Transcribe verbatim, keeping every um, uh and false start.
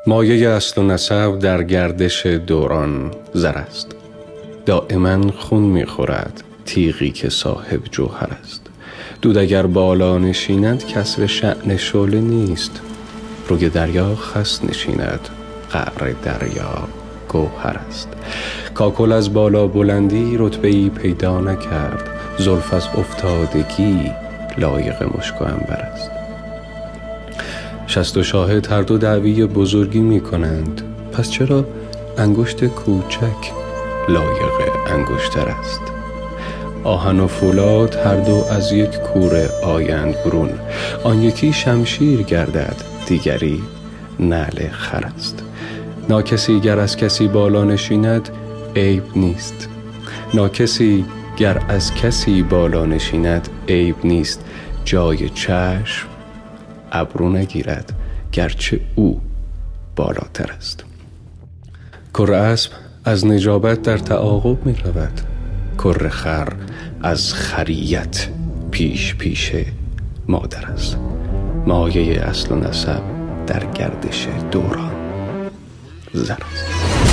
مایه اصل و نسب در گردش دوران زر است. دائما خون می‌خورد تیغی که صاحب جوهر است. دود اگر بالا نشیند کسر شأن شعله نیست. روی دریا خس نشیند قعر دریا گوهر است. کاکل از بالا بلندی رتبه‌ای پیدا نکرد. زلف از افتادگی لایق مشک و عنبر است. شست و شاهد هر دو دعوی بزرگی می کنند، پس چرا انگشت کوچک لایق انگشتر است؟ آهن و فولاد هر دو از یک کوره آیند برون. آن یکی شمشیر گردد، دیگری نعل خر است. ناکسی گر از کسی بالا نشیند عیب نیست. ناکسی گر از کسی بالا نشیند عیب نیست. جای چشم ابرو نگیرد گرچه او بالاتر است. کره اسب از نجابت در تعاقب می رود. کره خر از خریت پیش پیش مادر است. مایه اصل و نسب در گردش دوران زر است.